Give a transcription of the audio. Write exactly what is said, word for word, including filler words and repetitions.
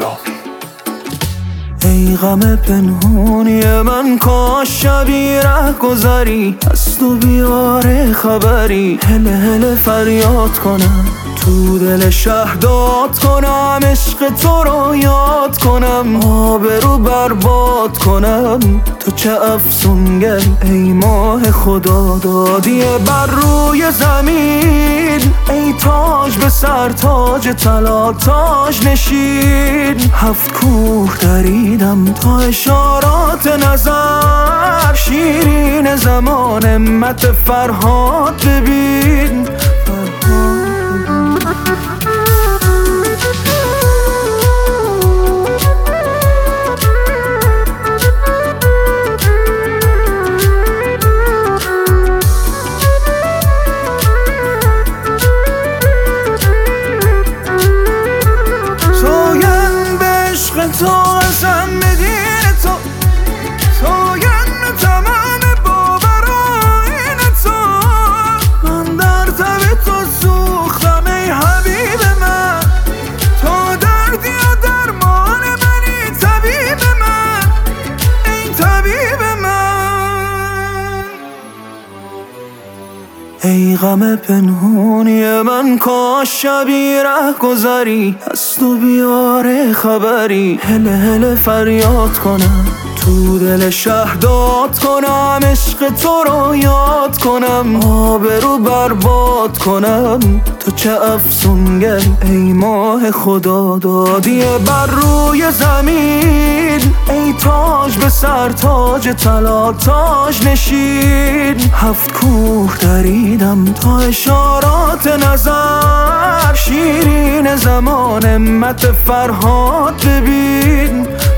بالا. ای غم پنهونی من، کاش شبی ره گذری از تو بیاره خبری. هله هله فریاد کنم تو دل شهر داد کنم، عشق تو رو یاد کنم، آبرو برباد کنم. تو چه افسونگری ای ماه خدا دادی بر روی زمین، ای تاج به سر تاج طلا تاج نشین. هفت کوه دریدم تا اشارات نظر، شیرین زمان امت فرهاد ببین. تو قسم بدین تو، سوگند تمام باورین تو. من در تب تو سوختم ای حبیب من، تو دردی و درمان منی طبیب من، ای طبیب من. ای غم پنهونی من، کاش شبی ره گذری از تو بیاره خبری. هله هله فریاد کنم تو دل شهر داد کنم، عشق تو رو یاد کنم، آبرو برباد کنم. تو چه افسونگری ای ماه خدا دادی بر روی زمین، ای تاج به سر تاج طلا تاج نشین. هفت کوه دریدم تا اشارات نظر، شیرین زمان امت فرهاد ببین.